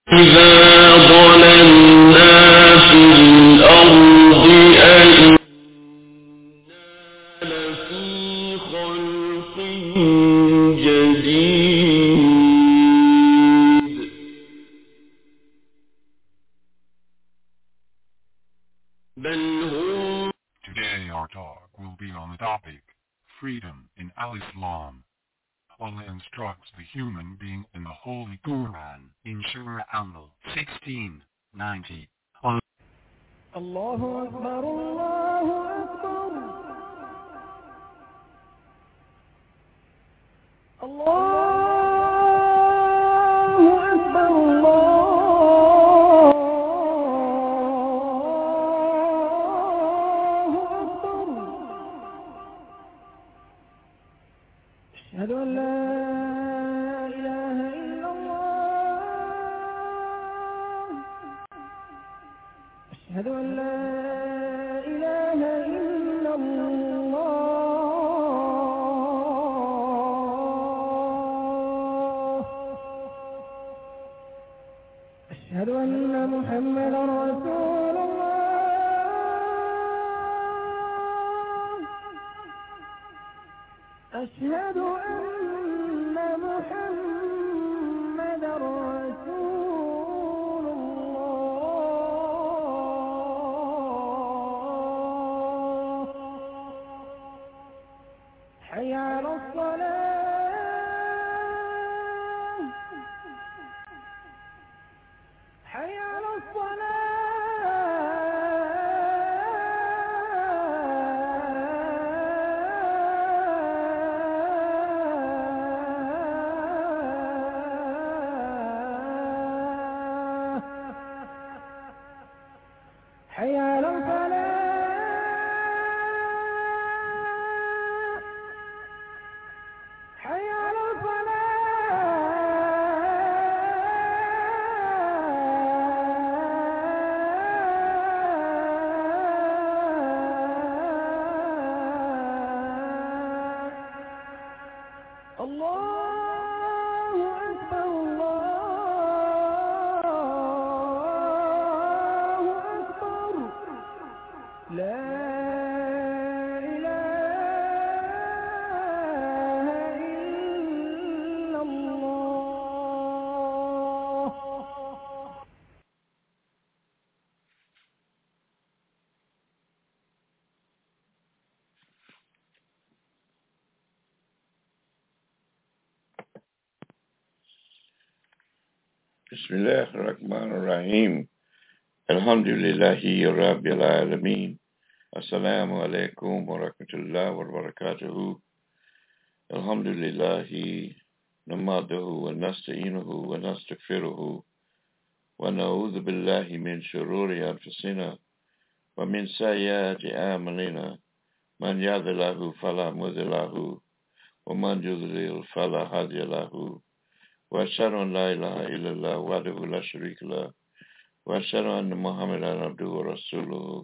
إذا ضللنا في الأرض أئنا لفي خلق جديد بل هم. Today our talk will be on the topic, freedom in Al-Islam. Allah instructs the human being in the Holy Quran in Surah An-Nur 16:90. الله أكبر الله أكبر الله أكبر الله أكبر أشهد أن لا إله إلا الله أشهد أن لا إله إلا الله أشهد أن محمدا رسول الله أشهد أن محمدا رسول الله حي على الصلاة حي على الصلاة حي على الفلاح حي على الفلاح الله أكبر الله أكبر لا إله إلا الله بسم الله الرحمن الرحيم الحمد لله رب العالمين السلام عليكم ورحمة الله وبركاته الحمد لله نحمده ونستعينه ونستغفره ونعوذ بالله من شرور أنفسنا ومن سيئات أعمالنا من يهد الله فلا مضل له ومن يضلل فلا هادي له وأشهد أن لا إله إلا الله وحده لا شريك له وأشهد أن محمدا عبده ورسوله.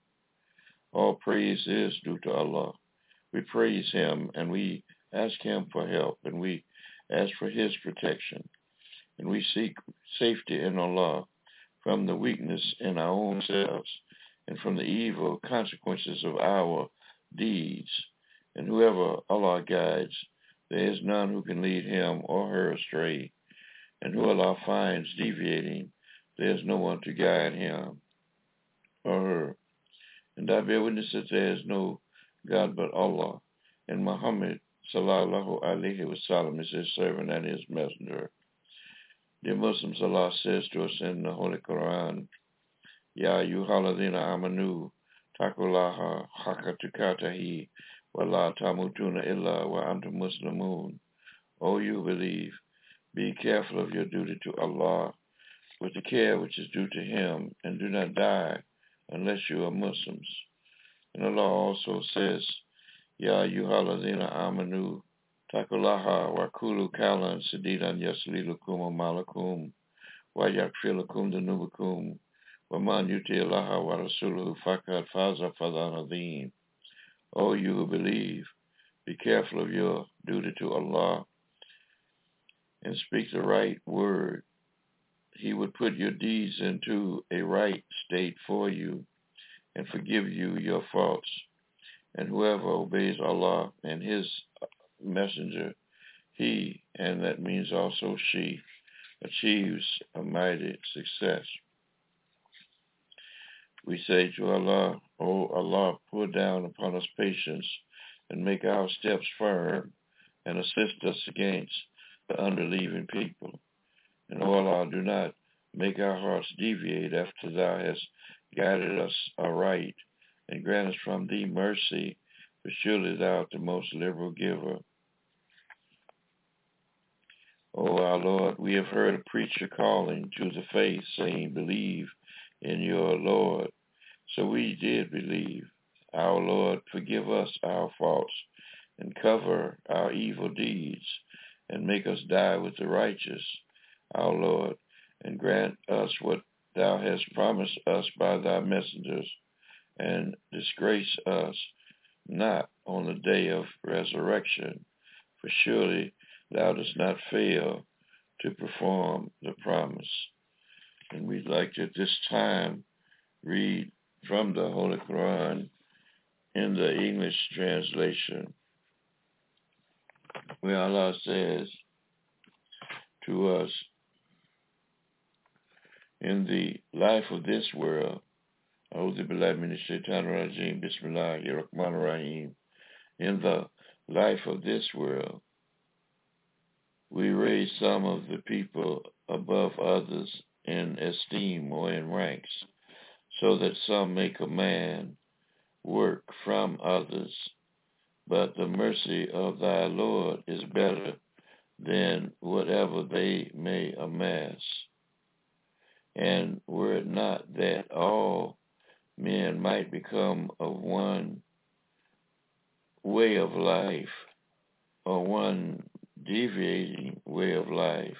All praise is due to Allah. We praise Him and we ask Him for help and we ask for His protection and we seek safety in Allah from the weakness in our own selves and from the evil consequences of our deeds. And whoever Allah guides, there is none who can lead him or her astray. And who Allah finds deviating, there is no one to guide him or her. And I bear witness that there is no God but Allah, and Muhammad sallallahu alaihi wasallam is his servant and his messenger. Dear Muslims, Allah says to us in the Holy Quran, Ya ayyuhalladhina amanu taqullaha haqqa tuqatihi wa la tamutuna illa wa antum muslimun. O you believe, be careful of your duty to Allah with the care which is due to Him, and do not die unless you are Muslims. And Allah also says, Ya ayyuhalladhina amanu taqullaha wa qulu qawlan sadidan yaslilukum amalakum wa yaghfir lakum dhunubakum wa man yuti Allah wa rasuluhu faqad faza fawzan azim. O you who believe, be careful of your duty to Allah and speak the right word. he would put your deeds into a right state for you and forgive you your faults. And whoever obeys Allah and his messenger, he, and that means also she, achieves a mighty success. We say to Allah, O Allah, pour down upon us patience and make our steps firm and assist us against the unbelieving people. And O Allah, do not make our hearts deviate after thou hast guided us aright, and grant us from thee mercy, for surely thou art the most liberal giver. O our Lord, we have heard a preacher calling to the faith, saying, believe in your Lord. So we did believe. Our Lord, forgive us our faults, and cover our evil deeds, and make us die with the righteous, our Lord, and grant us what thou hast promised us by thy messengers, and disgrace us not on the day of resurrection, for surely thou dost not fail to perform the promise. And we'd like to at this time read from the Holy Quran in the English translation, where Allah says to us, in the life of this world, A'udhu billahi minash shaitanir rajim, Bismillahir Rahmanir Rahim. In the life of this world, we raise some of the people above others in esteem or in ranks, so that some may command work from others. But the mercy of thy Lord is better than whatever they may amass. And were it not that all men might become of one way of life, or one deviating way of life,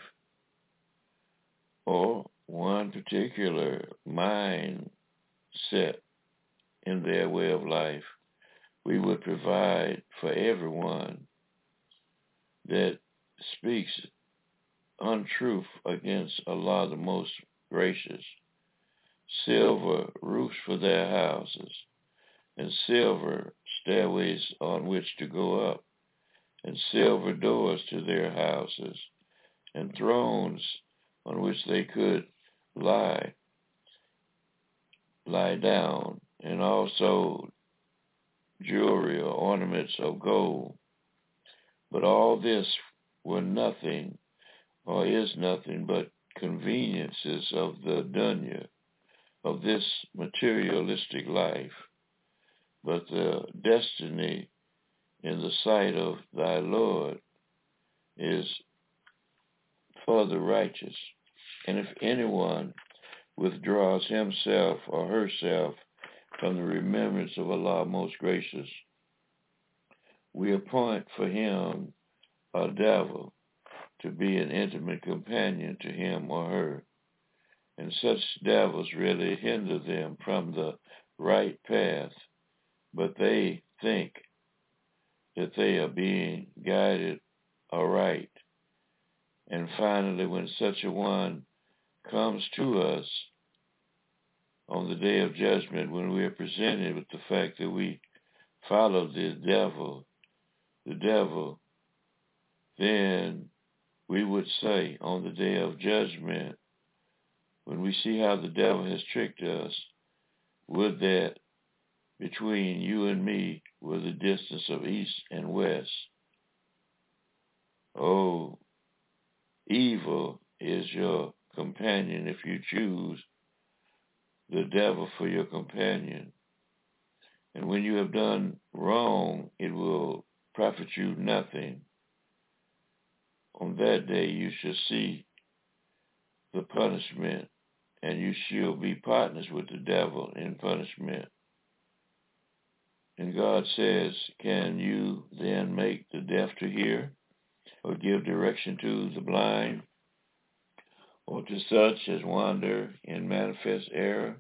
or one particular mind set in their way of life, we would provide for everyone that speaks untruth against Allah the Most Gracious silver roofs for their houses, and silver stairways on which to go up, and silver doors to their houses, and thrones on which they could lie down, and also jewelry or ornaments of gold. But all this were nothing, or is nothing, but conveniences of the dunya, of this materialistic life. But the destiny in the sight of thy Lord is for the righteous. And if anyone withdraws himself or herself from the remembrance of Allah Most Gracious, we appoint for him a devil to be an intimate companion to him or her. And such devils really hinder them from the right path, but they think that they are being guided aright. And finally, when such a one comes to us on the day of judgment, when we are presented with the fact that we followed the devil, then we would say on the day of judgment, when we see how the devil has tricked us, would that between you and me were the distance of east and west. Oh, evil is your companion if you choose the devil for your companion. And when you have done wrong, it will profit you nothing. On that day you shall see the punishment, and you shall be partners with the devil in punishment. And God says, can you then make the deaf to hear, or give direction to the blind, or to such as wander in manifest error?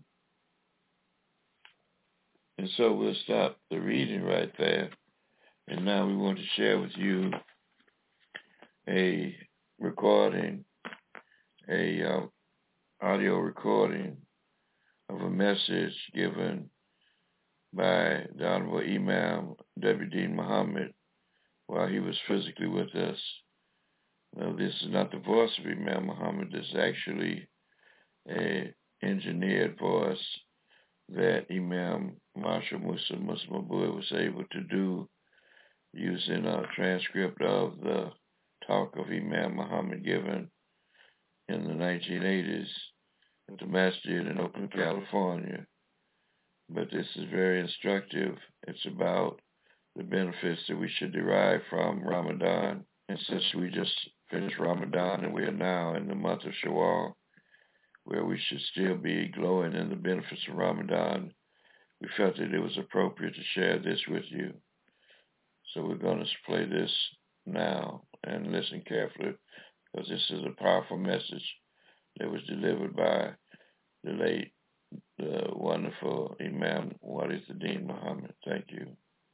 And so we'll stop the reading right there. And now we want to share with you a recording, a audio recording of a message given by the Honorable Imam W.D. Muhammad while he was physically with us. Now, this is not the voice of Imam Muhammad. This is actually a engineered voice that Imam Marshall Musa Muslimabur was able to do using a transcript of the talk of Imam Muhammad given in the 1980s at the Masjid in Oakland, California. But this is very instructive. It's about the benefits that we should derive from Ramadan. And since we just finished Ramadan and we are now in the month of Shawwal, where we should still be glowing in the benefits of Ramadan, we felt that it was appropriate to share this with you. So we're going to play this now and listen carefully, because this is a powerful message that was delivered by the late, the wonderful Imam Warithuddin Muhammad. Thank you.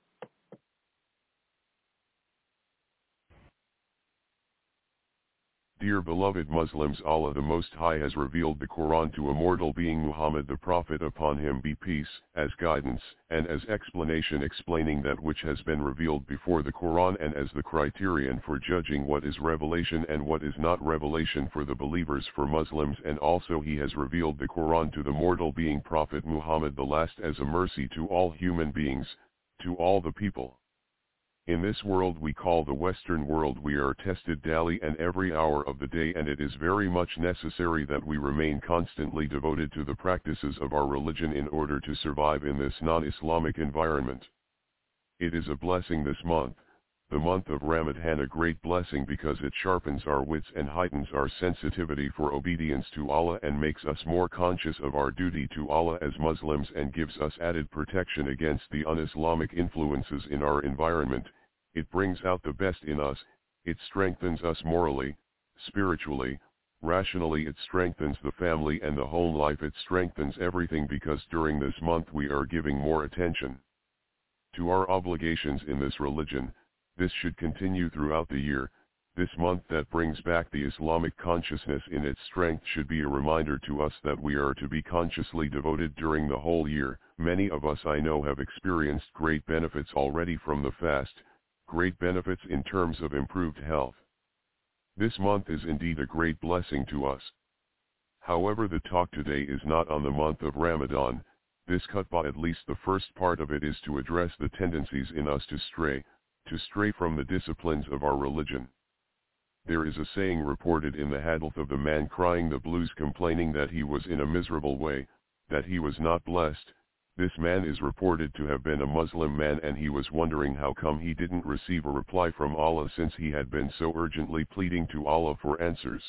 Dear beloved Muslims, Allah the Most High has revealed the Quran to immortal being Muhammad the Prophet, upon him be peace, as guidance, and as explanation explaining that which has been revealed before the Quran, and as the criterion for judging what is revelation and what is not revelation for the believers, for Muslims. And also he has revealed the Quran to the mortal being Prophet Muhammad the last as a mercy to all human beings, to all the people. In this world we call the Western world, we are tested daily and every hour of the day, and it is very much necessary that we remain constantly devoted to the practices of our religion in order to survive in this non-Islamic environment. It is a blessing this month, the month of Ramadan, a great blessing because it sharpens our wits and heightens our sensitivity for obedience to Allah and makes us more conscious of our duty to Allah as Muslims, and gives us added protection against the un-Islamic influences in our environment. It brings out the best in us, it strengthens us morally, spiritually, rationally, it strengthens the family and the home life, it strengthens everything, because during this month we are giving more attention to our obligations in this religion. This should continue throughout the year. This month that brings back the Islamic consciousness in its strength should be a reminder to us that we are to be consciously devoted during the whole year. Many of us I know have experienced great benefits already from the fast, great benefits in terms of improved health. This month is indeed a great blessing to us. However, the talk today is not on the month of Ramadan. This khutbah, at least the first part of it, is to address the tendencies in us to stray from the disciplines of our religion. There is a saying reported in the hadith of the man crying the blues, complaining that he was in a miserable way, that he was not blessed. This man is reported to have been a Muslim man, and he was wondering how come he didn't receive a reply from Allah, since he had been so urgently pleading to Allah for answers.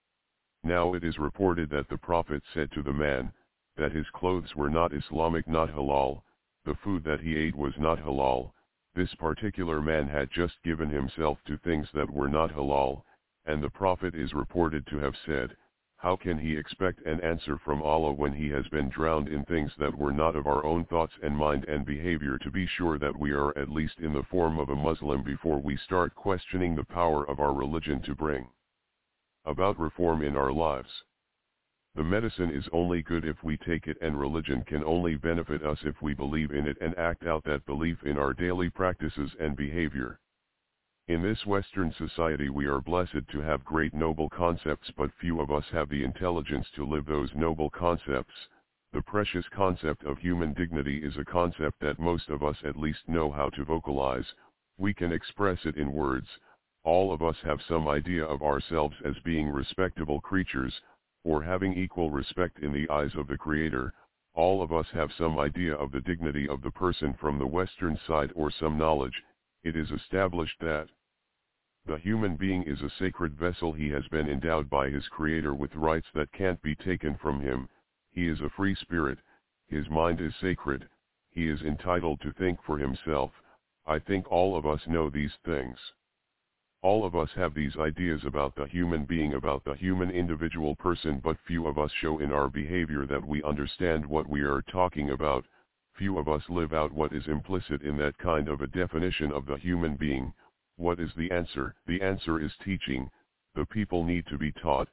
Now it is reported that the Prophet said to the man that his clothes were not Islamic, not halal, the food that he ate was not halal. This particular man had just given himself to things that were not halal, and the Prophet is reported to have said, how can he expect an answer from Allah when he has been drowned in things that were not of our own thoughts and mind and behavior? To be sure that we are at least in the form of a Muslim before we start questioning the power of our religion to bring about reform in our lives. The medicine is only good if we take it, and religion can only benefit us if we believe in it and act out that belief in our daily practices and behavior. In this Western society we are blessed to have great noble concepts, but few of us have the intelligence to live those noble concepts. The precious concept of human dignity is a concept that most of us at least know how to vocalize. We can express it in words. All of us have some idea of ourselves as being respectable creatures, or having equal respect in the eyes of the Creator. All of us have some idea of the dignity of the person from the Western side, or some knowledge. It is established that the human being is a sacred vessel. He has been endowed by his Creator with rights that can't be taken from him. He is a free spirit. His mind is sacred. He is entitled to think for himself. I think all of us know these things. All of us have these ideas about the human being, about the human individual person, but few of us show in our behavior that we understand what we are talking about. Few of us live out what is implicit in that kind of a definition of the human being. What is the answer? The answer is teaching. The people need to be taught.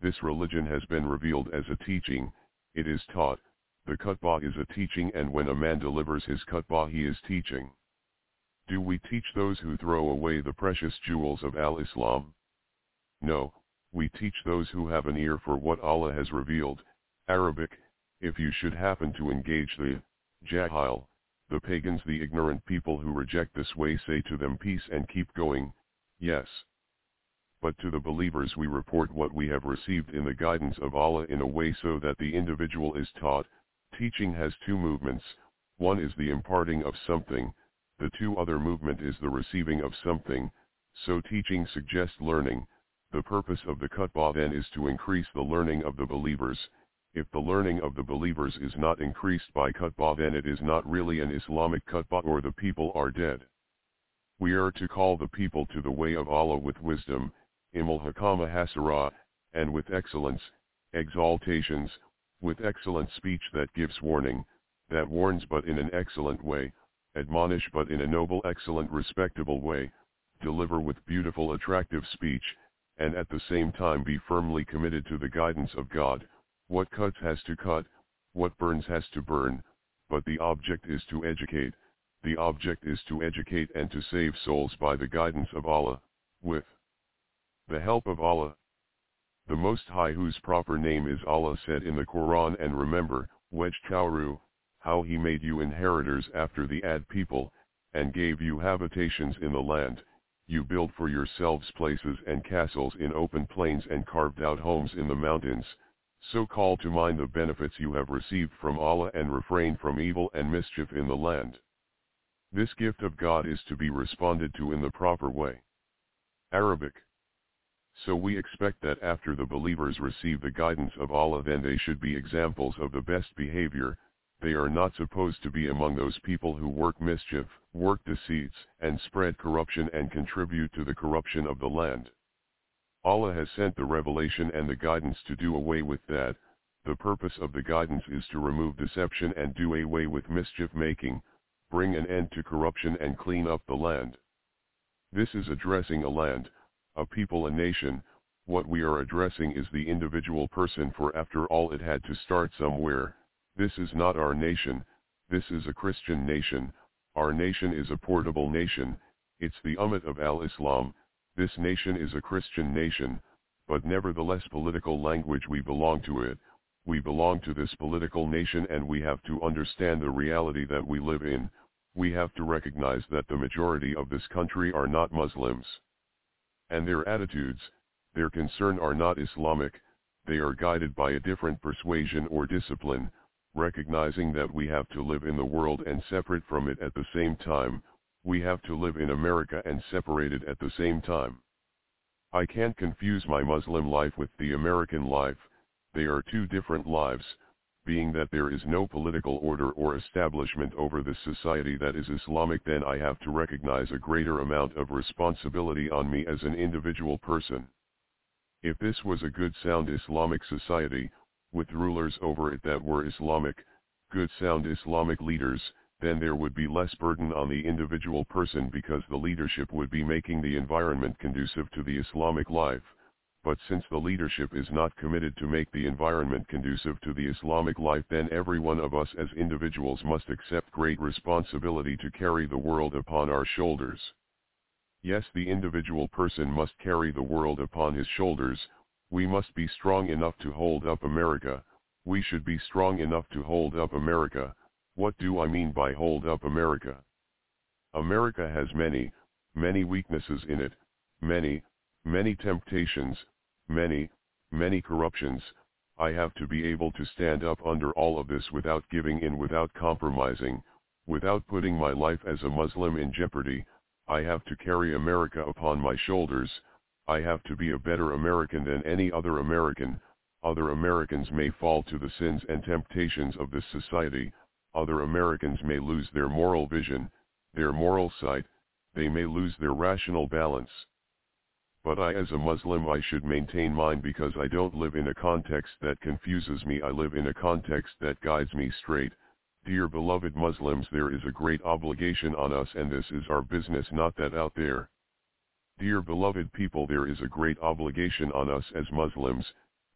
This religion has been revealed as a teaching, it is taught, the khutbah is a teaching, and when a man delivers his khutbah he is teaching. Do we teach those who throw away the precious jewels of al-Islam? No, we teach those who have an ear for what Allah has revealed. Arabic, if you should happen to engage the jahil, the pagans, the ignorant people who reject this way, say to them peace and keep going. Yes. But to the believers we report what we have received in the guidance of Allah in a way so that the individual is taught. Teaching has two movements, one is the imparting of something, the two other movement is the receiving of something, so teaching suggests learning. The purpose of the khutbah then is to increase the learning of the believers. If the learning of the believers is not increased by khutbah, then it is not really an Islamic khutbah, or the people are dead. We are to call the people to the way of Allah with wisdom, Hakama Hasara, and with excellence, exaltations, with excellent speech that gives warning, that warns but in an excellent way, admonish but in a noble, excellent, respectable way, deliver with beautiful, attractive speech, and at the same time be firmly committed to the guidance of God. What cuts has to cut, what burns has to burn, but the object is to educate. The object is to educate and to save souls by the guidance of Allah, with the help of Allah, the Most High, whose proper name is Allah, said in the Quran, and remember, Wejtawru, how He made you inheritors after the Ad people, and gave you habitations in the land. You build for yourselves places and castles in open plains and carved out homes in the mountains. So call to mind the benefits you have received from Allah and refrain from evil and mischief in the land. This gift of God is to be responded to in the proper way. Arabic. So we expect that after the believers receive the guidance of Allah, then they should be examples of the best behavior. They are not supposed to be among those people who work mischief, work deceits, and spread corruption and contribute to the corruption of the land. Allah has sent the revelation and the guidance to do away with that. The purpose of the guidance is to remove deception and do away with mischief making, bring an end to corruption and clean up the land. This is addressing a land, a people, a nation. What we are addressing is the individual person, for after all it had to start somewhere. This is not our nation, this is a Christian nation. Our nation is a portable nation, it's the Ummah of al-Islam. This nation is a Christian nation, but nevertheless political language, we belong to it. We belong to this political nation, and we have to understand the reality that we live in. We have to recognize that the majority of this country are not Muslims. And their attitudes, their concern are not Islamic. They are guided by a different persuasion or discipline, recognizing that we have to live in the world and separate from it at the same time. We have to live in America and separated at the same time. I can't confuse my Muslim life with the American life. They are two different lives. Being that there is no political order or establishment over this society that is Islamic, then I have to recognize a greater amount of responsibility on me as an individual person. If this was a good sound Islamic society, with rulers over it that were Islamic, good sound Islamic leaders, then there would be less burden on the individual person, because the leadership would be making the environment conducive to the Islamic life. But since the leadership is not committed to make the environment conducive to the Islamic life, then every one of us as individuals must accept great responsibility to carry the world upon our shoulders. Yes, the individual person must carry the world upon his shoulders. We must be strong enough to hold up America. We should be strong enough to hold up America. What do I mean by hold up America? America has many weaknesses in it, many temptations, many corruptions. I have to be able to stand up under all of this without giving in, without compromising, without putting my life as a Muslim in jeopardy. I have to carry America upon my shoulders. I have to be a better American than any other American. Other Americans may fall to the sins and temptations of this society. Other Americans may lose their moral vision, their moral sight. They may lose their rational balance. But I, as a Muslim, I should maintain mine, because I don't live in a context that confuses me. I live in a context that guides me straight. Dear beloved Muslims, there is a great obligation on us, and this is our business, not that out there. Dear beloved people, there is a great obligation on us as Muslims.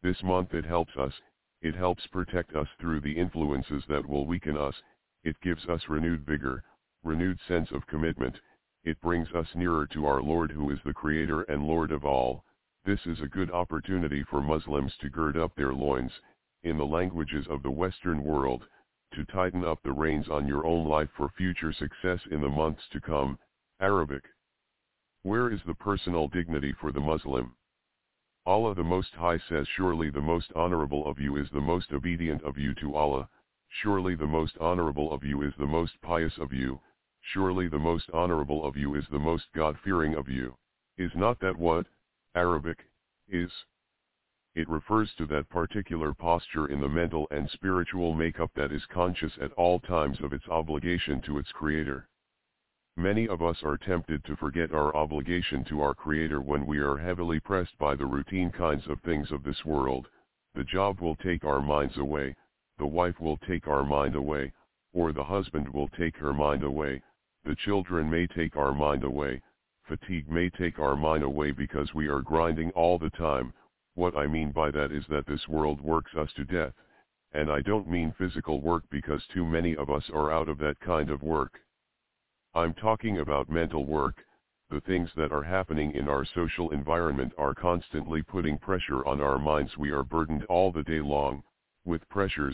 This month it helps us, it helps protect us through the influences that will weaken us, it gives us renewed vigor, renewed sense of commitment, it brings us nearer to our Lord who is the Creator and Lord of all. This is a good opportunity for Muslims to gird up their loins, in the languages of the Western world, to tighten up the reins on your own life for future success in the months to come. Arabic. Where is the personal dignity for the Muslim? Allah the Most High says, surely the most honorable of you is the most obedient of you to Allah, surely the most honorable of you is the most pious of you, surely the most honorable of you is the most God-fearing of you. Is not that what Arabic is? It refers to that particular posture in the mental and spiritual makeup that is conscious at all times of its obligation to its Creator. Many of us are tempted to forget our obligation to our Creator when we are heavily pressed by the routine kinds of things of this world. The job will take our minds away, the wife will take our mind away, or the husband will take her mind away, the children may take our mind away, fatigue may take our mind away because we are grinding all the time. What I mean by that is that this world works us to death, and I don't mean physical work because too many of us are out of that kind of work. I'm talking about mental work. The things that are happening in our social environment are constantly putting pressure on our minds. We are burdened all the day long with pressures.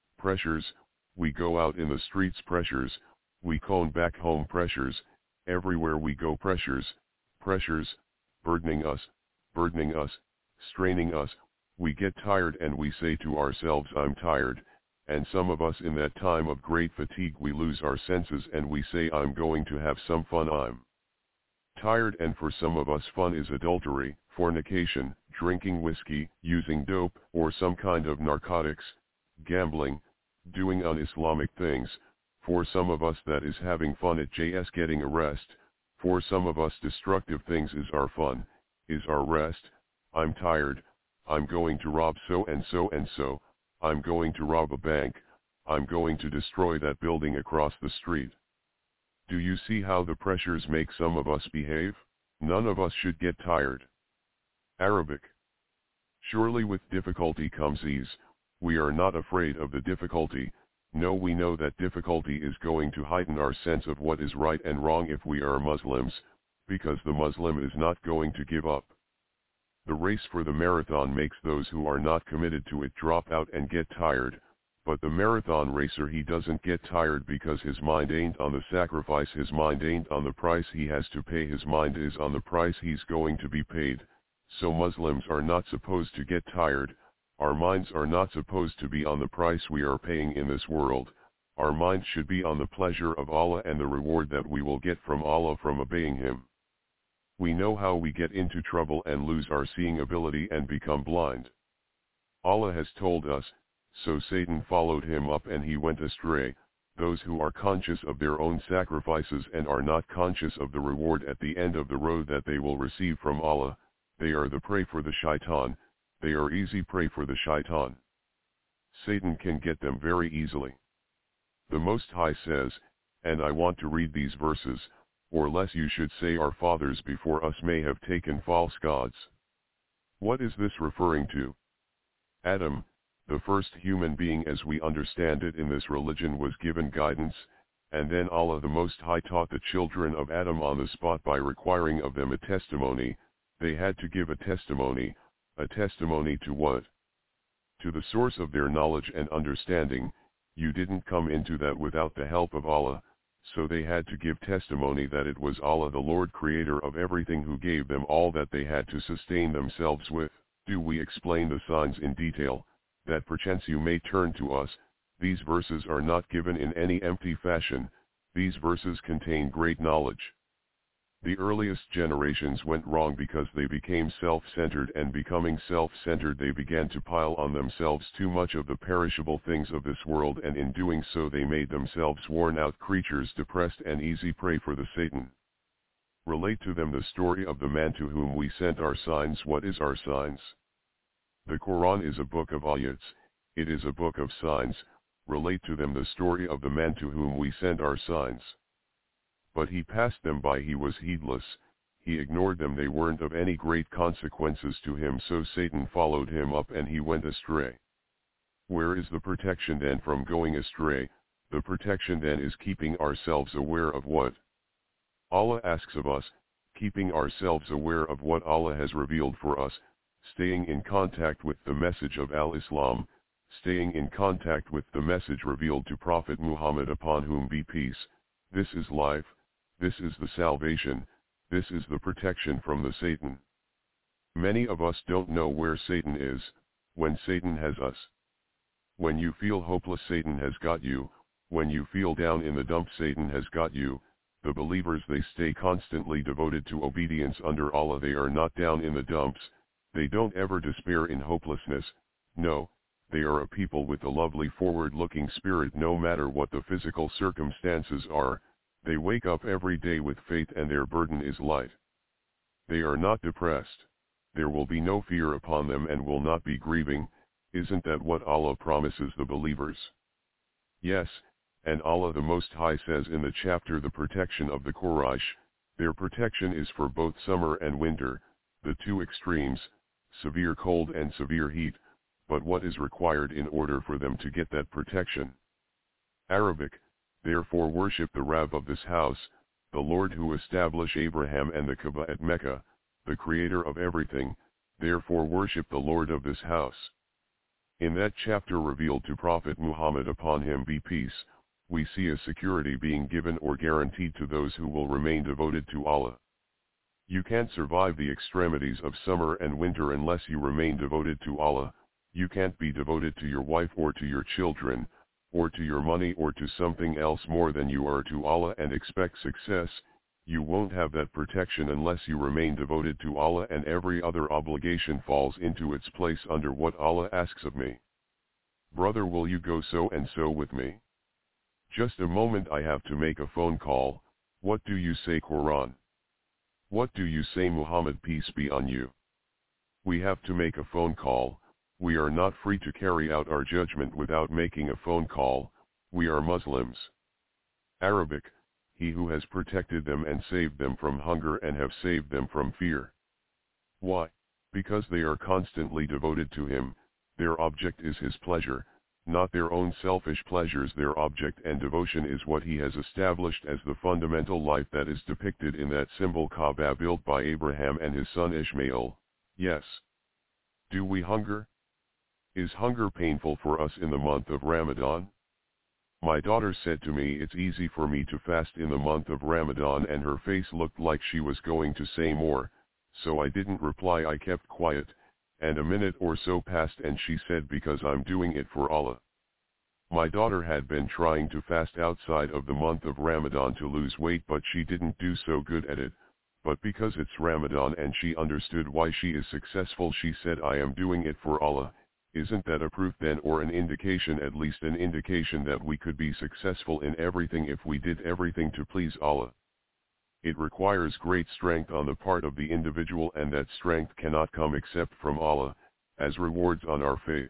We go out in the streets, pressures, we come back home, pressures, everywhere we go, pressures, burdening us, straining us. We get tired and we say to ourselves, I'm tired. And some of us in that time of great fatigue we lose our senses and we say, I'm going to have some fun, I'm tired. And for some of us fun is adultery, fornication, drinking whiskey, using dope, or some kind of narcotics, gambling, doing un-Islamic things. For some of us that is having fun at JS getting a rest. For some of us destructive things is our fun, is our rest. I'm tired, I'm going to rob so and so and so. I'm going to rob a bank, I'm going to destroy that building across the street. Do you see how the pressures make some of us behave? None of us should get tired. Arabic. Surely with difficulty comes ease. We are not afraid of the difficulty. No, we know that difficulty is going to heighten our sense of what is right and wrong if we are Muslims, because the Muslim is not going to give up. The race for the marathon makes those who are not committed to it drop out and get tired, but the marathon racer, he doesn't get tired because his mind ain't on the sacrifice, his mind ain't on the price he has to pay, his mind is on the price he's going to be paid. So Muslims are not supposed to get tired, our minds are not supposed to be on the price we are paying in this world, our minds should be on the pleasure of Allah and the reward that we will get from Allah from obeying Him. We know how we get into trouble and lose our seeing ability and become blind. Allah has told us, so Satan followed him up and he went astray. Those who are conscious of their own sacrifices and are not conscious of the reward at the end of the road that they will receive from Allah, they are the prey for the shaitan, they are easy prey for the shaitan. Satan can get them very easily. The Most High says, and I want to read these verses, or less you should say our fathers before us may have taken false gods. What is this referring to? Adam, the first human being as we understand it in this religion, was given guidance, and then Allah the Most High taught the children of Adam on the spot by requiring of them a testimony. They had to give a testimony to what? To the source of their knowledge and understanding. You didn't come into that without the help of Allah. So they had to give testimony that it was Allah the Lord Creator of everything who gave them all that they had to sustain themselves with. Do we explain the signs in detail, that perchance you may turn to us? These verses are not given in any empty fashion, these verses contain great knowledge. The earliest generations went wrong because they became self-centered, and becoming self-centered they began to pile on themselves too much of the perishable things of this world, and in doing so they made themselves worn-out creatures, depressed and easy prey for the Satan. Relate to them the story of the man to whom we sent our signs. What is our signs? The Quran is a book of ayats, it is a book of signs. Relate to them the story of the man to whom we sent our signs. But he passed them by, he was heedless, he ignored them. They weren't of any great consequences to him, so Satan followed him up and he went astray. Where is the protection then from going astray? The protection then is keeping ourselves aware of what Allah asks of us, keeping ourselves aware of what Allah has revealed for us, staying in contact with the message of Al-Islam, staying in contact with the message revealed to Prophet Muhammad, upon whom be peace. This is life, this is the salvation, this is the protection from the Satan. Many of us don't know where Satan is, when Satan has us. When you feel hopeless, Satan has got you. When you feel down in the dumps, Satan has got you. The believers, they stay constantly devoted to obedience under Allah. They are not down in the dumps. They don't ever despair in hopelessness. No, they are a people with a lovely forward-looking spirit. No matter what the physical circumstances are, they wake up every day with faith and their burden is light. They are not depressed. There will be no fear upon them and will not be grieving. Isn't that what Allah promises the believers? Yes, and Allah the Most High says in the chapter the protection of the Quraysh, their protection is for both summer and winter, the two extremes, severe cold and severe heat, but what is required in order for them to get that protection? Arabic, therefore worship the Rabb of this house, the Lord who established Abraham and the Kaaba at Mecca, the creator of everything, therefore worship the Lord of this house. In that chapter revealed to Prophet Muhammad, upon him be peace, we see a security being given or guaranteed to those who will remain devoted to Allah. You can't survive the extremities of summer and winter unless you remain devoted to Allah. You can't be devoted to your wife or to your children, or to your money or to something else more than you are to Allah and expect success. You won't have that protection unless you remain devoted to Allah, and every other obligation falls into its place under what Allah asks of me. Brother, will you go so and so with me? Just a moment, I have to make a phone call. What do you say, Quran? What do you say, Muhammad, peace be on you? We have to make a phone call. We are not free to carry out our judgment without making a phone call. We are Muslims. Arabic, he who has protected them and saved them from hunger and have saved them from fear. Why? Because they are constantly devoted to him. Their object is his pleasure, not their own selfish pleasures. Their object and devotion is what he has established as the fundamental life that is depicted in that symbol Kaaba built by Abraham and his son Ishmael. Yes. Do we hunger? Is hunger painful for us in the month of Ramadan? My daughter said to me, it's easy for me to fast in the month of Ramadan, and her face looked like she was going to say more, so I didn't reply. I kept quiet, and a minute or so passed and she said, because I'm doing it for Allah. My daughter had been trying to fast outside of the month of Ramadan to lose weight, but she didn't do so good at it. But because it's Ramadan and she understood why she is successful, she said, I am doing it for Allah. Isn't that a proof then, or an indication, at least an indication, that we could be successful in everything if we did everything to please Allah? It requires great strength on the part of the individual, and that strength cannot come except from Allah, as rewards on our faith.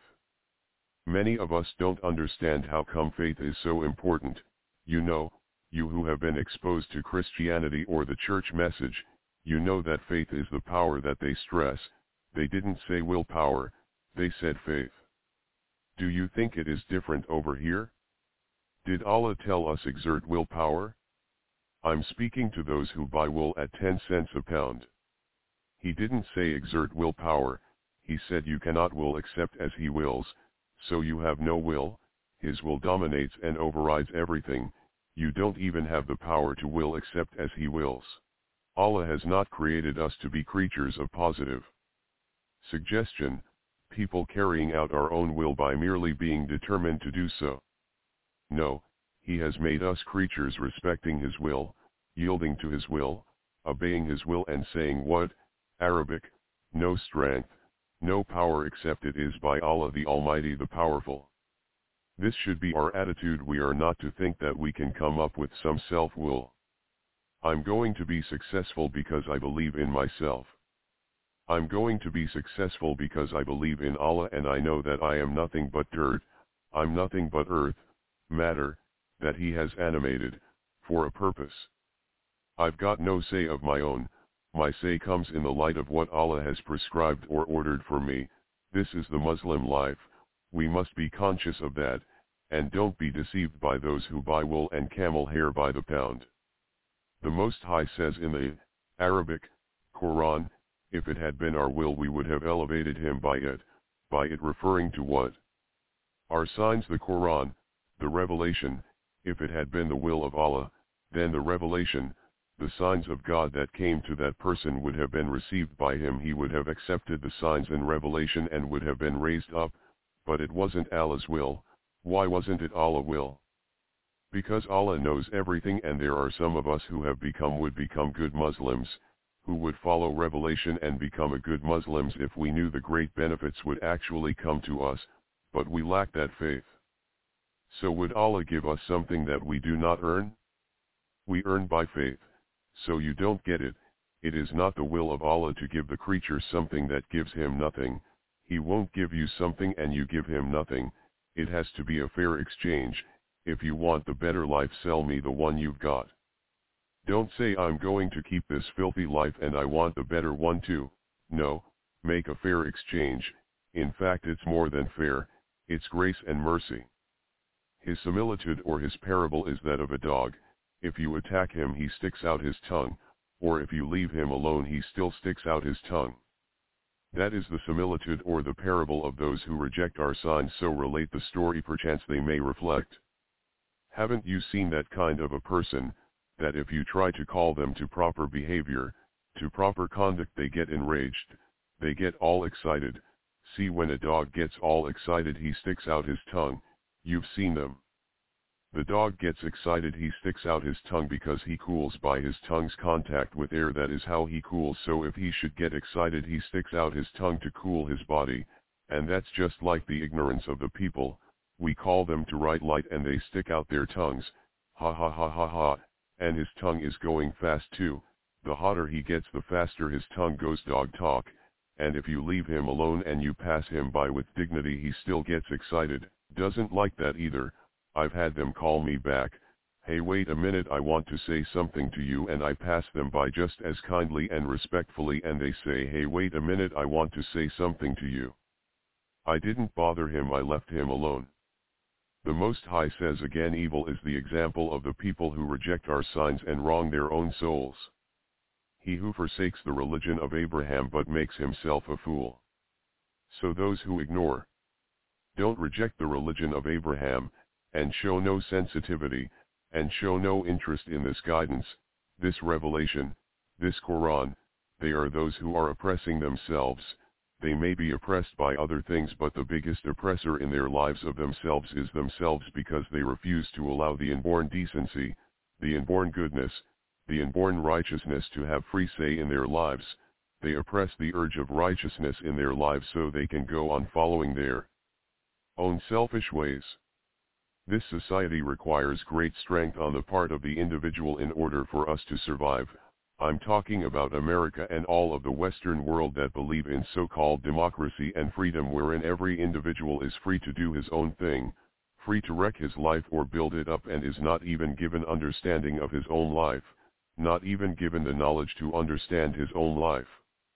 Many of us don't understand how come faith is so important. You know, you who have been exposed to Christianity or the church message, you know that faith is the power that they stress. They didn't say willpower, they said faith. Do you think it is different over here? Did Allah tell us exert willpower? I'm speaking to those who buy wool at 10 cents a pound. He didn't say exert willpower, he said you cannot will except as he wills, so you have no will, his will dominates and overrides everything. You don't even have the power to will except as he wills. Allah has not created us to be creatures of positive suggestion, people carrying out our own will by merely being determined to do so. No, he has made us creatures respecting his will, yielding to his will, obeying his will, and saying what? Arabic, no strength, no power except it is by Allah the Almighty, the Powerful. This should be our attitude. We are not to think that we can come up with some self-will. I'm going to be successful because I believe in myself. I'm going to be successful because I believe in Allah, and I know that I am nothing but dirt, I'm nothing but earth, matter, that He has animated, for a purpose. I've got no say of my own, My say comes in the light of what Allah has prescribed or ordered for me. This is the Muslim life. We must be conscious of that, and don't be deceived by those who buy wool and camel hair by the pound. The Most High says in the Arabic Quran, if it had been our will we would have elevated him by it referring to what? Our signs, the Quran, the revelation. If it had been the will of Allah, then the revelation, the signs of God that came to that person would have been received by him. He would have accepted the signs and revelation and would have been raised up, but it wasn't Allah's will. Why wasn't it Allah's will? Because Allah knows everything, and there are some of us who would become good Muslims, who would follow revelation and become a good Muslims if we knew the great benefits would actually come to us, but we lack that faith. So would Allah give us something that we do not earn? We earn by faith. So you don't get it. It is not the will of Allah to give the creature something that gives him nothing. He won't give you something and you give him nothing. It has to be a fair exchange. If you want the better life, sell me the one you've got. Don't say I'm going to keep this filthy life and I want the better one too. No, make a fair exchange. In fact, it's more than fair, it's grace and mercy. His similitude or his parable is that of a dog. If you attack him he sticks out his tongue, or if you leave him alone he still sticks out his tongue. That is the similitude or the parable of those who reject our signs. So relate the story, perchance they may reflect. Haven't you seen that kind of a person, that if you try to call them to proper behavior, to proper conduct, they get enraged, they get all excited? See, when a dog gets all excited he sticks out his tongue. You've seen them. The dog gets excited, he sticks out his tongue because he cools by his tongue's contact with air. That is how he cools. So if he should get excited he sticks out his tongue to cool his body, and that's just like the ignorance of the people. We call them to right light and they stick out their tongues, ha ha ha ha ha, and his tongue is going fast too. The hotter he gets the faster his tongue goes. Dog talk. And if you leave him alone and you pass him by with dignity he still gets excited, doesn't like that either. I've had them call me back, hey wait a minute, I want to say something to you, and I pass them by just as kindly and respectfully and they say, hey wait a minute, I want to say something to you. I didn't bother him, I left him alone. The Most High says again, evil is the example of the people who reject our signs and wrong their own souls. He who forsakes the religion of Abraham but makes himself a fool. So those who ignore, don't reject the religion of Abraham, and show no sensitivity, and show no interest in this guidance, this revelation, this Quran, they are those who are oppressing themselves. They may be oppressed by other things, but the biggest oppressor in their lives of themselves is themselves, because they refuse to allow the inborn decency, the inborn goodness, the inborn righteousness to have free say in their lives. They oppress the urge of righteousness in their lives so they can go on following their own selfish ways. This society requires great strength on the part of the individual in order for us to survive. I'm talking about America and all of the Western world that believe in so-called democracy and freedom, wherein every individual is free to do his own thing, free to wreck his life or build it up, and is not even given understanding of his own life, not even given the knowledge to understand his own life.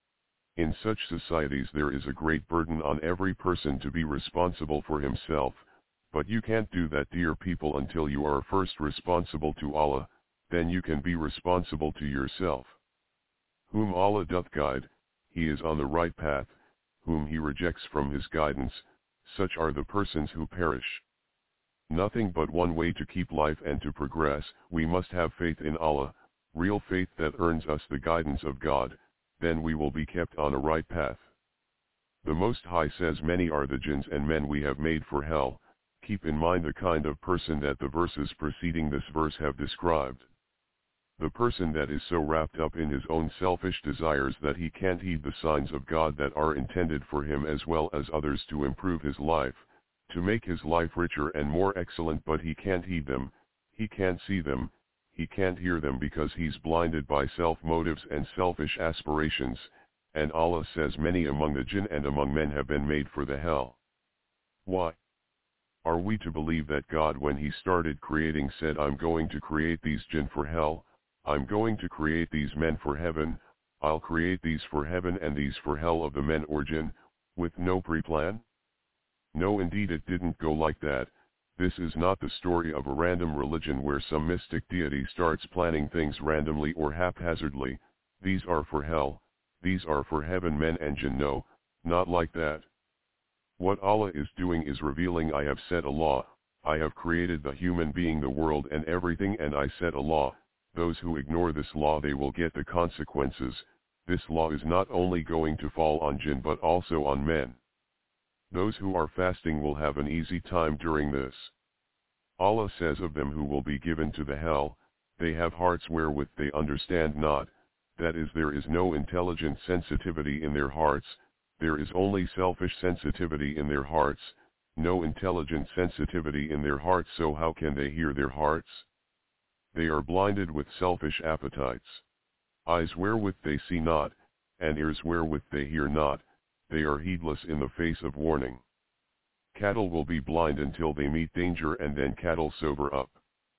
In such societies there is a great burden on every person to be responsible for himself. But you can't do that, dear people, until you are first responsible to Allah, then you can be responsible to yourself. Whom Allah doth guide, he is on the right path. Whom he rejects from his guidance, such are the persons who perish. Nothing but one way to keep life and to progress. We must have faith in Allah, real faith that earns us the guidance of God, then we will be kept on a right path. The Most High says, many are the jinns and men we have made for hell. Keep in mind the kind of person that the verses preceding this verse have described. The person that is so wrapped up in his own selfish desires that he can't heed the signs of God that are intended for him as well as others to improve his life, to make his life richer and more excellent, but he can't heed them, he can't see them, he can't hear them because he's blinded by self-motives and selfish aspirations, and Allah says many among the jinn and among men have been made for the hell. Why? Are we to believe that God, when he started creating, said, I'm going to create these jinn for hell, I'm going to create these men for heaven, I'll create these for heaven and these for hell of the men or jinn, with no pre-plan? No, indeed it didn't go like that. This is not the story of a random religion where some mystic deity starts planning things randomly or haphazardly. These are for hell, these are for heaven, men and jinn. No, not like that. What Allah is doing is revealing, I have set a law, I have created the human being, the world and everything, and I set a law. Those who ignore this law, they will get the consequences. This law is not only going to fall on jinn but also on men. Those who are fasting will have an easy time during this. Allah says of them who will be given to the hell, they have hearts wherewith they understand not, that is, there is no intelligent sensitivity in their hearts, there is only selfish sensitivity in their hearts, no intelligent sensitivity in their hearts, so how can they hear their hearts? They are blinded with selfish appetites. Eyes wherewith they see not, and ears wherewith they hear not, they are heedless in the face of warning. Cattle will be blind until they meet danger, and then cattle sober up.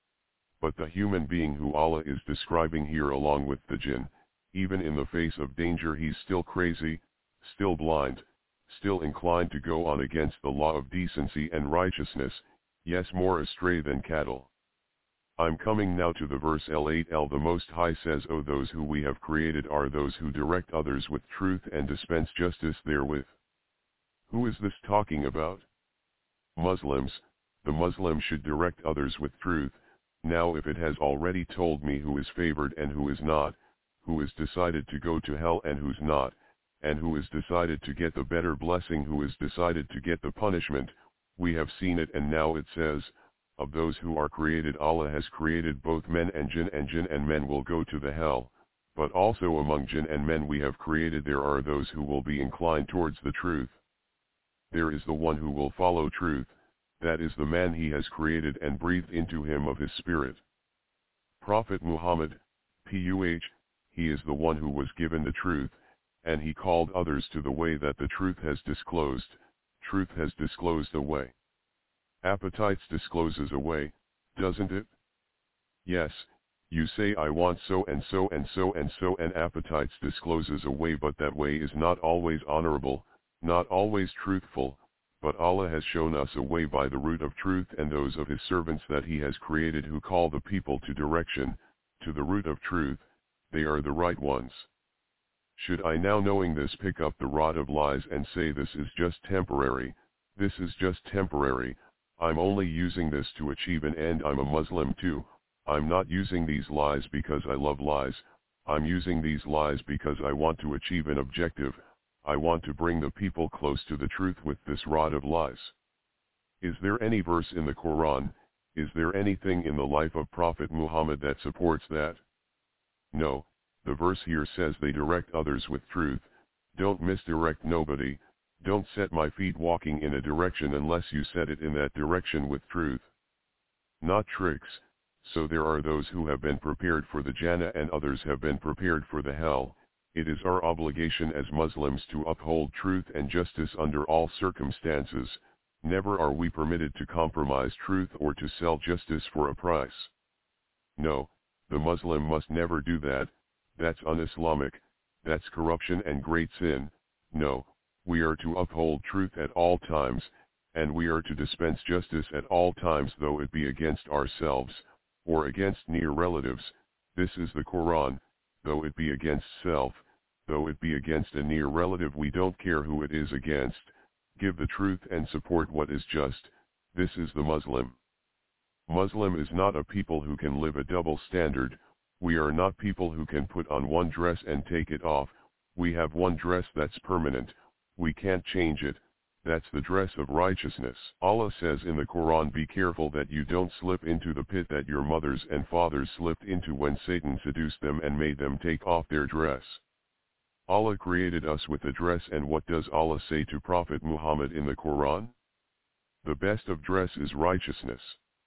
But the human being who Allah is describing here, along with the jinn, even in the face of danger he's still crazy, still blind, still inclined to go on against the law of decency and righteousness, yes, more astray than cattle. I'm coming now to the verse L8. The Most High says, O those who we have created are those who direct others with truth and dispense justice therewith. Who is this talking about? Muslims. The Muslim should direct others with truth. Now if it has already told me who is favored and who is not, who is decided to go to hell and who's not, and who is decided to get the better blessing, who is decided to get the punishment, we have seen it, and now it says, of those who are created, Allah has created both men and jinn and men will go to the hell, but also among jinn and men we have created there are those who will be inclined towards the truth. There is the one who will follow truth, that is the man he has created and breathed into him of his spirit. Prophet Muhammad, P.U.H., he is the one who was given the truth, and he called others to the way that the truth has disclosed. Truth has disclosed a way. Appetites discloses a way, doesn't it? Yes, you say I want so and so and so and so, and appetites discloses a way, but that way is not always honorable, not always truthful, but Allah has shown us a way by the root of truth and those of his servants that he has created who call the people to direction, to the root of truth, they are the right ones. Should I now, knowing this, pick up the rod of lies and say this is just temporary, this is just temporary, I'm only using this to achieve an end, I'm a Muslim too, I'm not using these lies because I love lies, I'm using these lies because I want to achieve an objective, I want to bring the people close to the truth with this rod of lies. Is there any verse in the Quran, is there anything in the life of Prophet Muhammad that supports that? No, the verse here says they direct others with truth. Don't misdirect nobody, don't set my feet walking in a direction unless you set it in that direction with truth. Not tricks. So there are those who have been prepared for the Jannah and others have been prepared for the hell. It is our obligation as Muslims to uphold truth and justice under all circumstances. Never are we permitted to compromise truth or to sell justice for a price. No, the Muslim must never do that. That's un-Islamic, that's corruption and great sin. No, we are to uphold truth at all times, and we are to dispense justice at all times, though it be against ourselves, or against near relatives. This is the Quran. Though it be against self, though it be against a near relative, we don't care who it is against. Give the truth and support what is just. This is the Muslim. Muslim is not a people who can live a double standard. We are not people who can put on one dress and take it off. We have one dress that's permanent. We can't change it. That's the dress of righteousness. Allah says in the Quran, be careful that you don't slip into the pit that your mothers and fathers slipped into when Satan seduced them and made them take off their dress. Allah created us with a dress, and what does Allah say to Prophet Muhammad in the Quran? The best of dress is righteousness.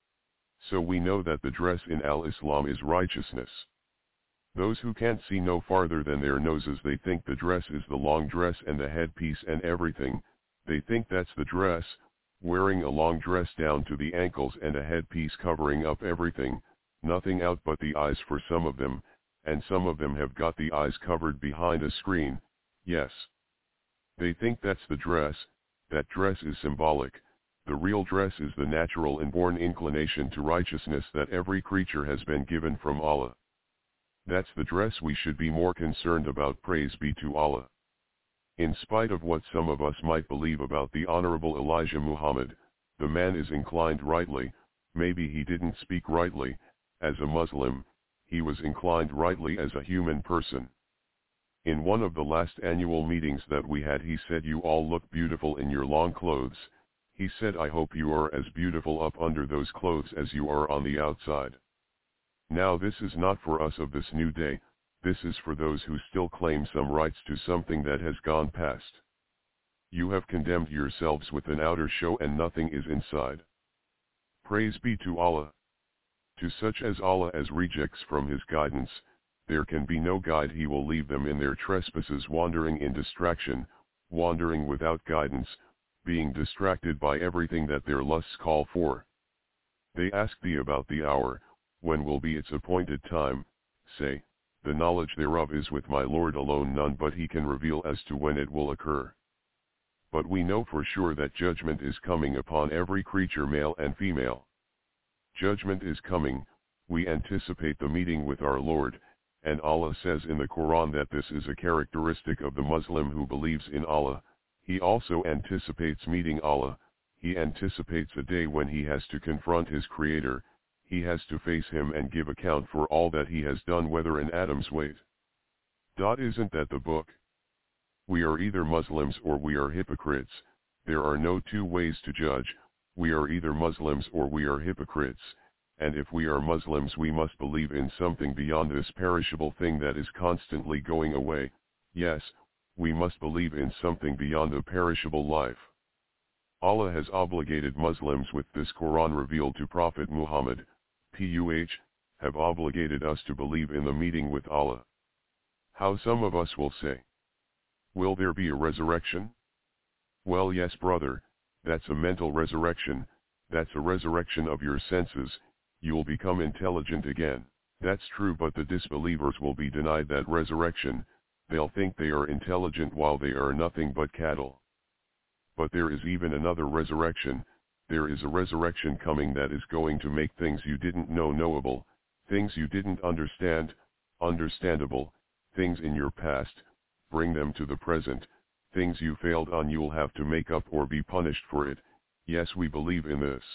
So we know that the dress in Al-Islam is righteousness. Those who can't see no farther than their noses, they think the dress is the long dress and the headpiece and everything. They think that's the dress, wearing a long dress down to the ankles and a headpiece covering up everything, nothing out but the eyes for some of them, and some of them have got the eyes covered behind a screen, yes. They think that's the dress, that dress is symbolic, the real dress is the natural inborn inclination to righteousness that every creature has been given from Allah. That's the dress we should be more concerned about, praise be to Allah. In spite of what some of us might believe about the Honorable Elijah Muhammad, the man is inclined rightly, maybe he didn't speak rightly, as a Muslim, he was inclined rightly as a human person. In one of the last annual meetings that we had, he said, "You all look beautiful in your long clothes." He said, "I hope you are as beautiful up under those clothes as you are on the outside." Now this is not for us of this new day, this is for those who still claim some rights to something that has gone past. You have condemned yourselves with an outer show and nothing is inside. Praise be to Allah. To such as Allah as rejects from His guidance, there can be no guide. He will leave them in their trespasses, wandering in distraction, wandering without guidance, being distracted by everything that their lusts call for. They ask thee about the hour, when will be its appointed time? Say, the knowledge thereof is with my Lord alone, none but He can reveal as to when it will occur. But we know for sure that judgment is coming upon every creature, male and female. Judgment is coming, we anticipate the meeting with our Lord, and Allah says in the Quran that this is a characteristic of the Muslim who believes in Allah. He also anticipates meeting Allah, he anticipates a day when he has to confront his Creator, he has to face Him and give account for all that he has done, whether an atom's weight. Isn't that the book? We are either Muslims or we are hypocrites, there are no two ways to judge, we are either Muslims or we are hypocrites, and if we are Muslims we must believe in something beyond this perishable thing that is constantly going away, yes, we must believe in something beyond a perishable life. Allah has obligated Muslims with this Quran revealed to Prophet Muhammad, have obligated us to believe in the meeting with Allah. How some of us will say, will there be a resurrection? Well, yes brother, that's a mental resurrection, that's a resurrection of your senses, you'll become intelligent again. That's true, but the disbelievers will be denied that resurrection, they'll think they are intelligent while they are nothing but cattle. But there is even another resurrection, there is a resurrection coming that is going to make things you didn't know knowable, things you didn't understand, understandable, things in your past, bring them to the present, things you failed on you'll have to make up or be punished for it. Yes, we believe in this.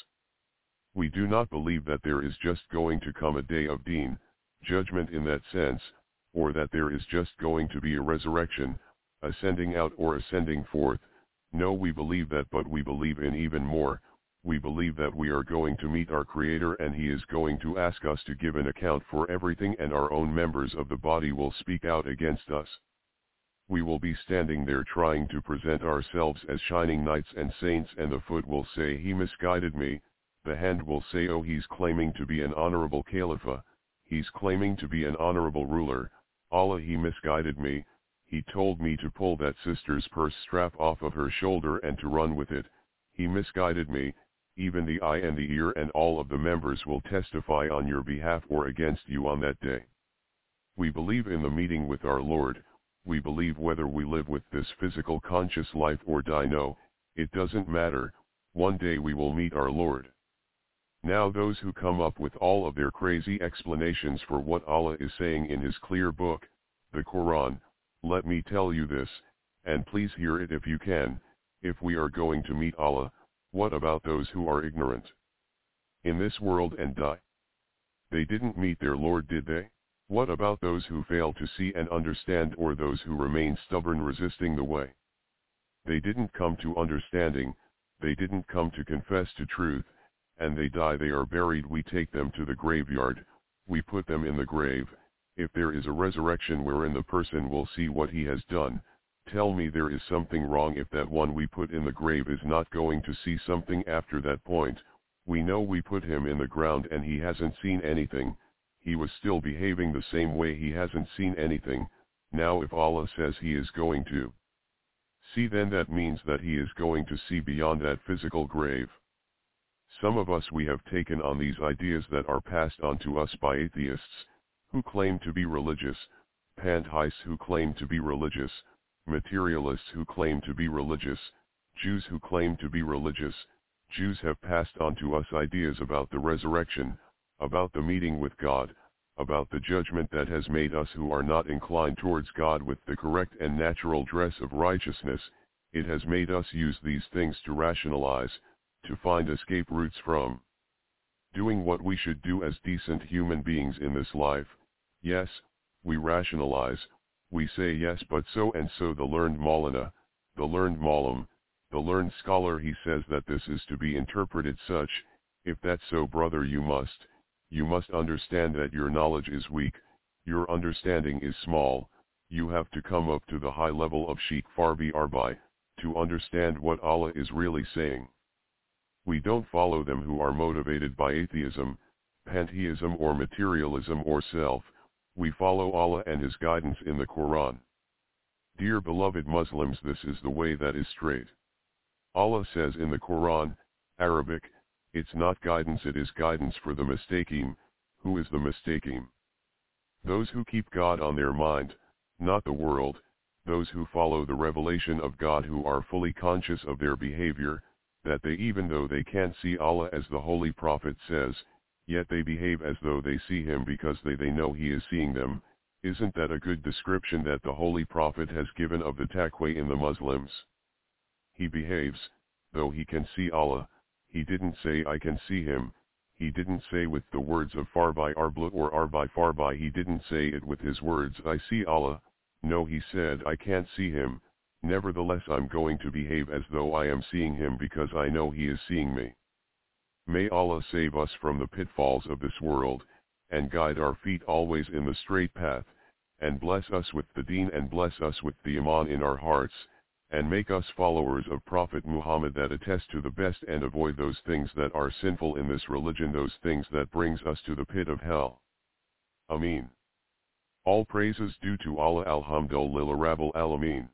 We do not believe that there is just going to come a day of deen, judgment in that sense, or that there is just going to be a resurrection, ascending out or ascending forth. No, we believe that, but we believe in even more. We believe that we are going to meet our Creator and He is going to ask us to give an account for everything, and our own members of the body will speak out against us. We will be standing there trying to present ourselves as shining knights and saints, and the foot will say, "He misguided me," the hand will say, "Oh, he's claiming to be an honorable Khalifa, he's claiming to be an honorable ruler, Allah, he misguided me, he told me to pull that sister's purse strap off of her shoulder and to run with it, he misguided me." Even the eye and the ear and all of the members will testify on your behalf or against you on that day. We believe in the meeting with our Lord. We believe whether we live with this physical conscious life or die. No, it doesn't matter, one day we will meet our Lord. Now those who come up with all of their crazy explanations for what Allah is saying in His clear book, the Quran, let me tell you this, and please hear it if you can, if we are going to meet Allah, what about those who are ignorant in this world and die? They didn't meet their Lord, did they? What about those who fail to see and understand, or those who remain stubborn resisting the way? They didn't come to understanding, they didn't come to confess to truth, and they die. They are buried. We take them to the graveyard, we put them in the grave. If there is a resurrection wherein the person will see what he has done, tell me there is something wrong if that one we put in the grave is not going to see something after that point. We know we put him in the ground and he hasn't seen anything, he was still behaving the same way, he hasn't seen anything. Now if Allah says he is going to see, then that means that he is going to see beyond that physical grave. Some of us, we have taken on these ideas that are passed on to us by atheists, who claim to be religious, pantheists who claim to be religious, materialists who claim to be religious, Jews who claim to be religious. Jews have passed on to us ideas about the resurrection, about the meeting with God, about the judgment that has made us who are not inclined towards God with the correct and natural dress of righteousness. It has made us use these things to rationalize, to find escape routes from doing what we should do as decent human beings in this life. Yes, we rationalize, we say yes, but so and so the learned Maulana, the learned Maulam, the learned scholar, he says that this is to be interpreted such. If that's so, brother, you must understand that your knowledge is weak, your understanding is small. You have to come up to the high level of Sheikh Farbi Arbai, to understand what Allah is really saying. We don't follow them who are motivated by atheism, pantheism or materialism or self. We follow Allah and His guidance in the Quran. Dear beloved Muslims, this is the way that is straight. Allah says in the Quran, Arabic, it's not guidance, it is guidance for the mustaqim. Who is the mustaqim? Those who keep God on their mind, not the world, those who follow the revelation of God, who are fully conscious of their behavior, that they, even though they can't see Allah as the Holy Prophet says, yet they behave as though they see Him because they know He is seeing them. Isn't that a good description that the Holy Prophet has given of the taqwa in the Muslims? He behaves, though he can see Allah. He didn't say I can see Him. He didn't say with the words of Farbi Arbla or Arbai Farbi. He didn't say it with his words, I see Allah. No, he said I can't see Him. Nevertheless, I'm going to behave as though I am seeing Him because I know He is seeing me. May Allah save us from the pitfalls of this world, and guide our feet always in the straight path, and bless us with the deen and bless us with the iman in our hearts, and make us followers of Prophet Muhammad that attest to the best, and avoid those things that are sinful in this religion, those things that brings us to the pit of hell. Ameen. All praises due to Allah. Alhamdulillah Rabbil Alameen.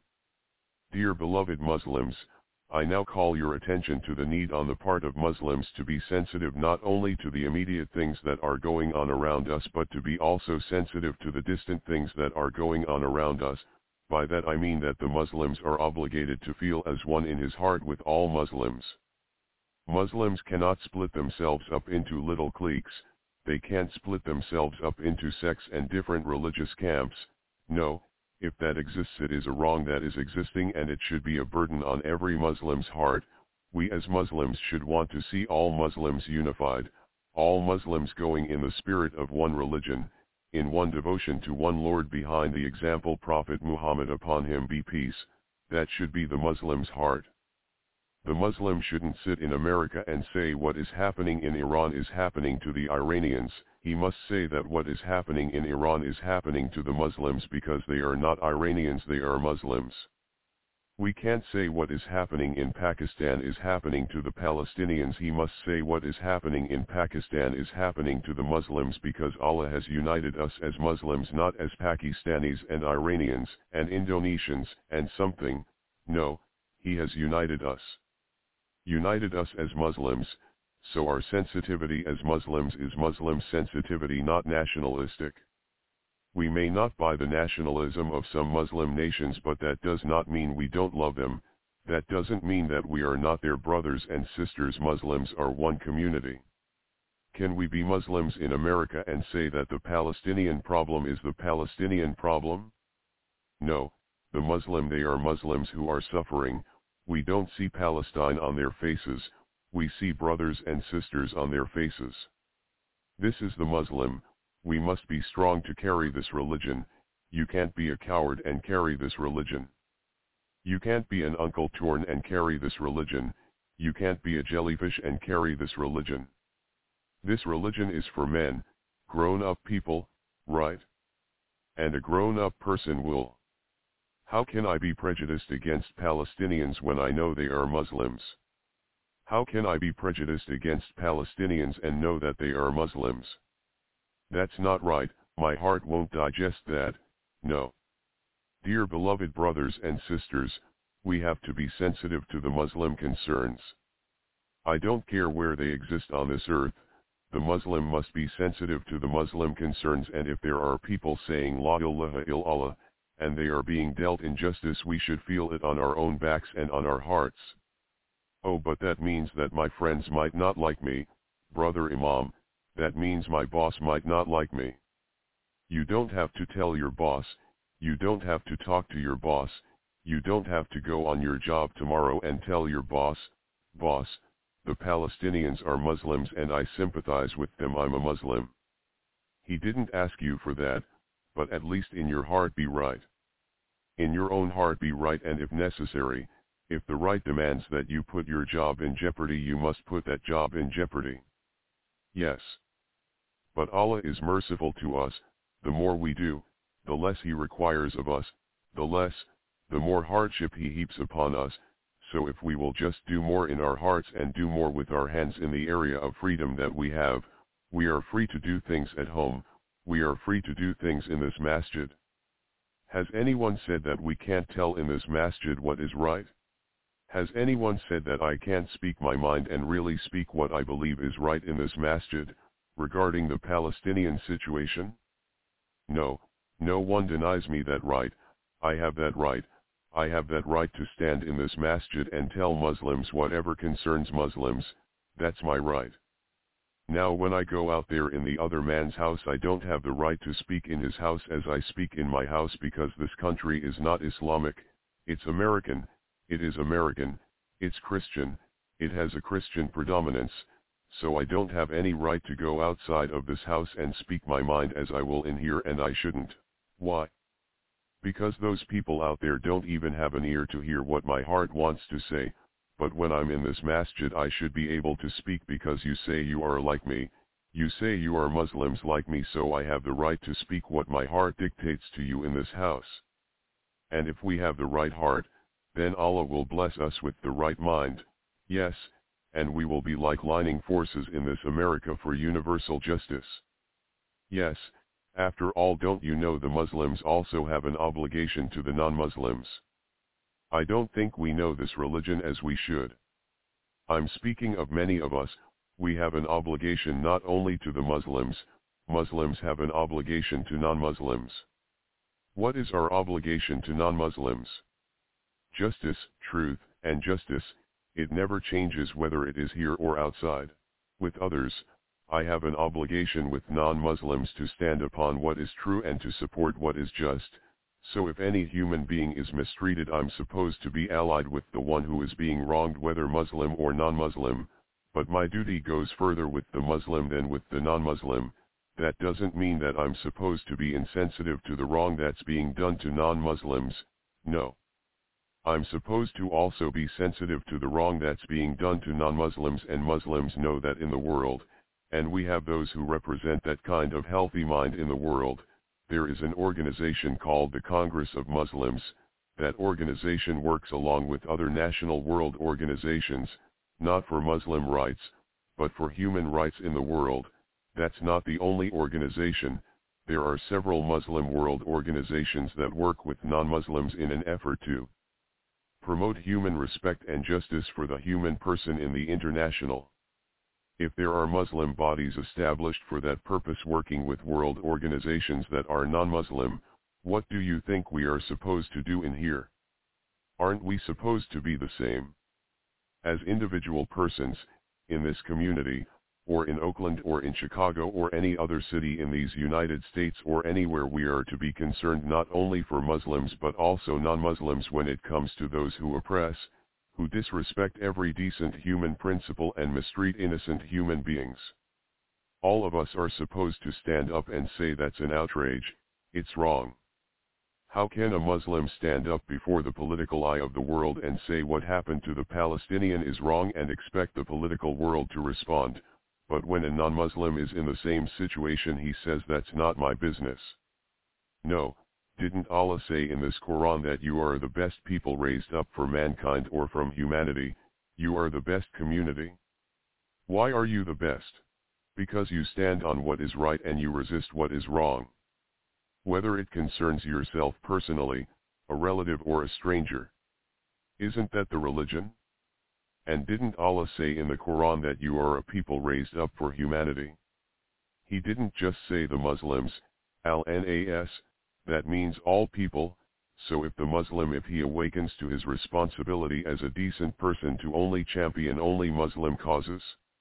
Dear beloved Muslims, I now call your attention to the need on the part of Muslims to be sensitive not only to the immediate things that are going on around us, but to be also sensitive to the distant things that are going on around us. By that I mean that the Muslims are obligated to feel as one in his heart with all Muslims. Muslims cannot split themselves up into little cliques. They can't split themselves up into sects and different religious camps. No, if that exists, it is a wrong that is existing, and it should be a burden on every Muslim's heart. We as Muslims should want to see all Muslims unified, all Muslims going in the spirit of one religion, in one devotion to one Lord behind the example Prophet Muhammad, upon him be peace. That should be the Muslim's heart. The Muslim shouldn't sit in America and say what is happening in Iran is happening to the Iranians. He must say that what is happening in Iran is happening to the Muslims, because they are not Iranians, they are Muslims. We can't say what is happening in Pakistan is happening to the Palestinians. He must say what is happening in Pakistan is happening to the Muslims, because Allah has united us as Muslims, not as Pakistanis and Iranians and Indonesians and something. No, He has united us. United us as Muslims, so our sensitivity as Muslims is Muslim sensitivity, not nationalistic. We may not buy the nationalism of some Muslim nations, but that does not mean we don't love them. That doesn't mean that we are not their brothers and sisters. Muslims are one community. Can we be Muslims in America and say that the Palestinian problem is the Palestinian problem? No, the Muslim, they are Muslims who are suffering. We don't see Palestine on their faces, we see brothers and sisters on their faces. This is the Muslim. We must be strong to carry this religion. You can't be a coward and carry this religion. You can't be an Uncle Torn and carry this religion. You can't be a jellyfish and carry this religion. This religion is for men, grown-up people, right? And a grown-up person will. How can I be prejudiced against Palestinians when I know they are Muslims? How can I be prejudiced against Palestinians and know that they are Muslims? That's not right. My heart won't digest that. No. Dear beloved brothers and sisters, we have to be sensitive to the Muslim concerns. I don't care where they exist on this earth. the Muslim must be sensitive to the Muslim concerns, and if there are people saying La ilaha illallah, and they are being dealt injustice, we should feel it on our own backs and on our hearts. Oh, but that means that my friends might not like me, brother Imam, that means my boss might not like me. You don't have to tell your boss, you don't have to talk to your boss, you don't have to go on your job tomorrow and tell your boss, boss, the Palestinians are Muslims and I sympathize with them, I'm a Muslim. He didn't ask you for that, but at least in your heart be right. In your own heart be right, and if necessary, if the right demands that you put your job in jeopardy, you must put that job in jeopardy. Yes. But Allah is merciful to us, the more we do, the less He requires of us, the more hardship He heaps upon us. So if we will just do more in our hearts and do more with our hands in the area of freedom that we have, we are free to do things at home, we are free to do things in this masjid. Has anyone said that we can't tell in this masjid what is right? Has anyone said that I can't speak my mind and really speak what I believe is right in this masjid, regarding the Palestinian situation? No, no one denies me that right. I have that right. I have that right to stand in this masjid and tell Muslims whatever concerns Muslims, that's my right. Now when I go out there in the other man's house, I don't have the right to speak in his house as I speak in my house, because this country is not Islamic, it's American, it is American, it's Christian, it has a Christian predominance, so I don't have any right to go outside of this house and speak my mind as I will in here, and I shouldn't. Why? Because those people out there don't even have an ear to hear what my heart wants to say, but when I'm in this masjid I should be able to speak, because you say you are like me, you say you are Muslims like me, so I have the right to speak what my heart dictates to you in this house. And if we have the right heart, then Allah will bless us with the right mind, yes, and we will be like lining forces in this America for universal justice. Yes. After all, don't you know the Muslims also have an obligation to the non-Muslims? I don't think we know this religion as we should. I'm speaking of many of us, we have an obligation not only to the Muslims, Muslims have an obligation to non-Muslims. What is our obligation to non-Muslims? Justice, truth, and justice, it never changes whether it is here or outside. With others, I have an obligation with non-Muslims to stand upon what is true and to support what is just, so if any human being is mistreated, I'm supposed to be allied with the one who is being wronged, whether Muslim or non-Muslim, but my duty goes further with the Muslim than with the non-Muslim. That doesn't mean that I'm supposed to be insensitive to the wrong that's being done to non-Muslims, no. I'm supposed to also be sensitive to the wrong that's being done to non-Muslims, and Muslims know that in the world, and we have those who represent that kind of healthy mind in the world. There is an organization called the Congress of Muslims. That organization works along with other national world organizations, not for Muslim rights, but for human rights in the world. That's not the only organization. There are several Muslim world organizations that work with non-Muslims in an effort to promote human respect and justice for the human person in the international. If there are Muslim bodies established for that purpose working with world organizations that are non-Muslim, what do you think we are supposed to do in here? Aren't we supposed to be the same? As individual persons, in this community, or in Oakland or in Chicago or any other city in these United States or anywhere, we are to be concerned not only for Muslims but also non-Muslims when it comes to those who oppress, who disrespect every decent human principle and mistreat innocent human beings. All of us are supposed to stand up and say that's an outrage, it's wrong. How can a Muslim stand up before the political eye of the world and say what happened to the Palestinian is wrong and expect the political world to respond, but when a non-Muslim is in the same situation he says that's not my business? No. Didn't Allah say in this Quran that you are the best people raised up for mankind or from humanity, you are the best community? Why are you the best? Because you stand on what is right and you resist what is wrong. Whether it concerns yourself personally, a relative or a stranger. Isn't that the religion? And didn't Allah say in the Quran that you are a people raised up for humanity? He didn't just say the Muslims, al-Nas, that means all people, so if the Muslim, if he awakens to his responsibility as a decent person to only champion only Muslim causes?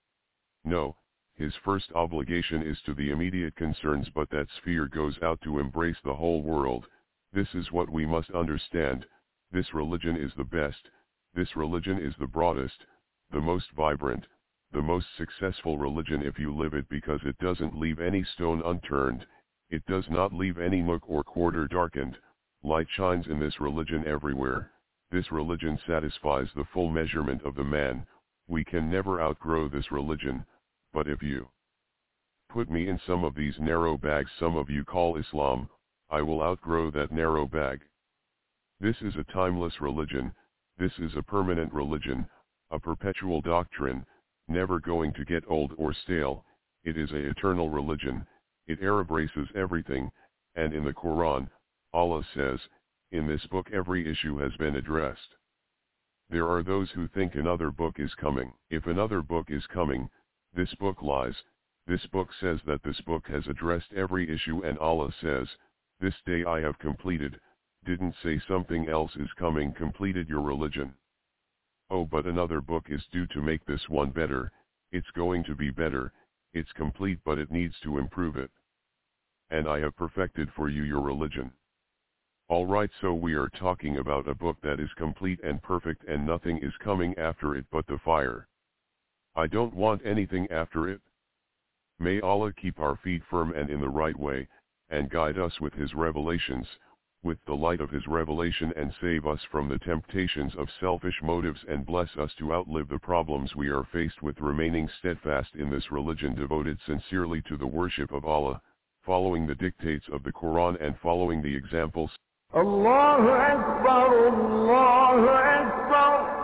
No, his first obligation is to the immediate concerns, but that sphere goes out to embrace the whole world. This is what we must understand. This religion is the best, this religion is the broadest, the most vibrant, the most successful religion if you live it, because it doesn't leave any stone unturned, it does not leave any nook or quarter darkened. Light shines in this religion everywhere. This religion satisfies the full measurement of the man. We can never outgrow this religion, but if you put me in some of these narrow bags some of you call Islam, I will outgrow that narrow bag. This is a timeless religion, this is a permanent religion, a perpetual doctrine, never going to get old or stale. It is an eternal religion, it embraces everything, and in the Quran, Allah says, in this book every issue has been addressed. There are those who think another book is coming. If another book is coming, this book lies. This book says that this book has addressed every issue, and Allah says, this day I have completed, didn't say something else is coming, completed your religion. Oh, but another book is due to make this one better, it's going to be better, it's complete but it needs to improve it. And I have perfected for you your religion. Alright, so we are talking about a book that is complete and perfect, and nothing is coming after it but the fire. I don't want anything after it. May Allah keep our feet firm and in the right way, and guide us with His revelations, with the light of His revelation, and save us from the temptations of selfish motives, and bless us to outlive the problems we are faced with, remaining steadfast in this religion, devoted sincerely to the worship of Allah, following the dictates of the Quran and following the examples. Allahu Akbar, Allahu Akbar.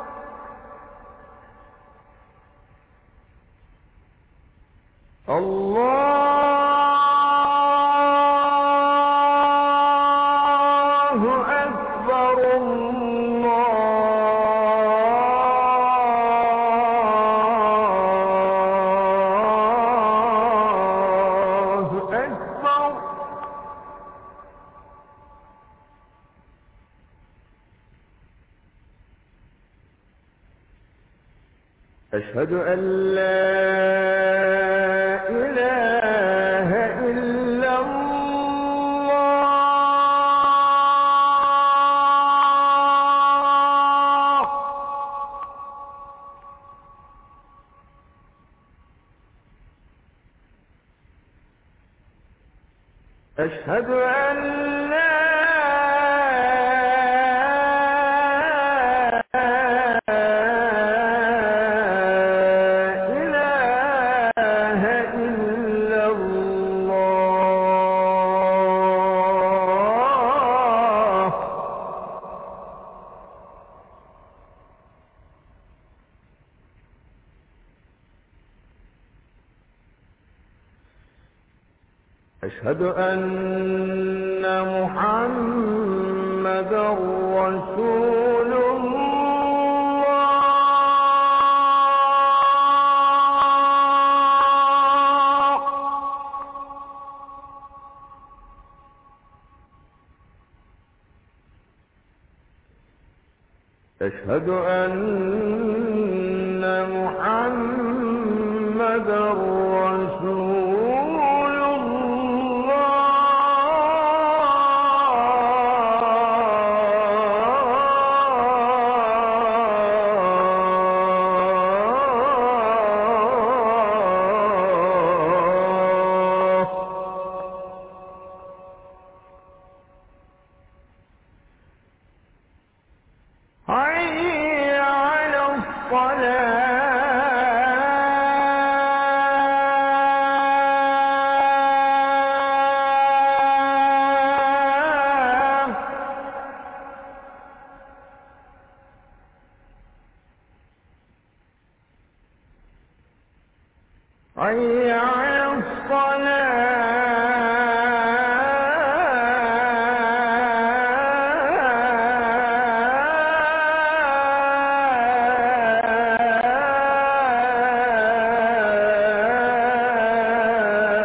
Allahu Akbar, Allahu Akbar. أشهد أن لا إله إلا الله. أشهد أن لا أشهد أن محمدا رسول الله. أشهد أن محمدا رسول حي على الصلاة. حي على الصلاة.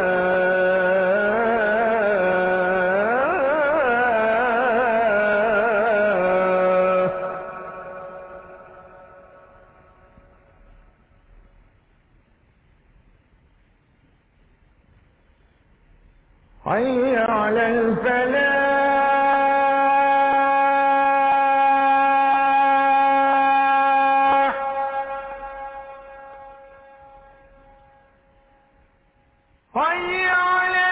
حي على الفلاح حي على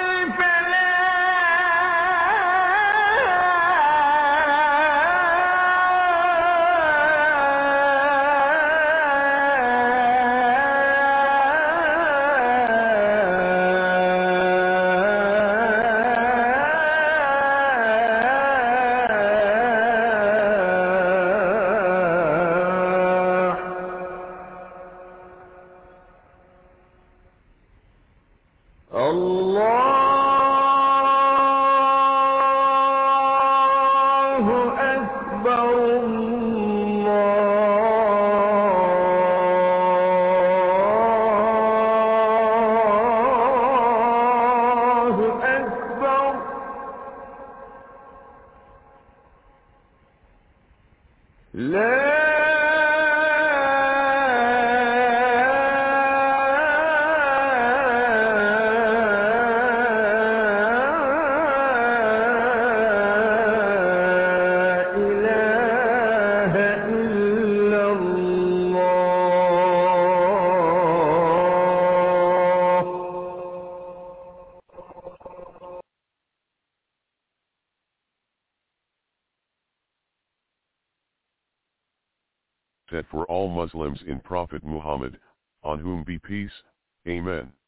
الله أكبر الله أكبر لا إله إلا الله Said for all Muslims in Prophet Muhammad, on whom be peace, Amen.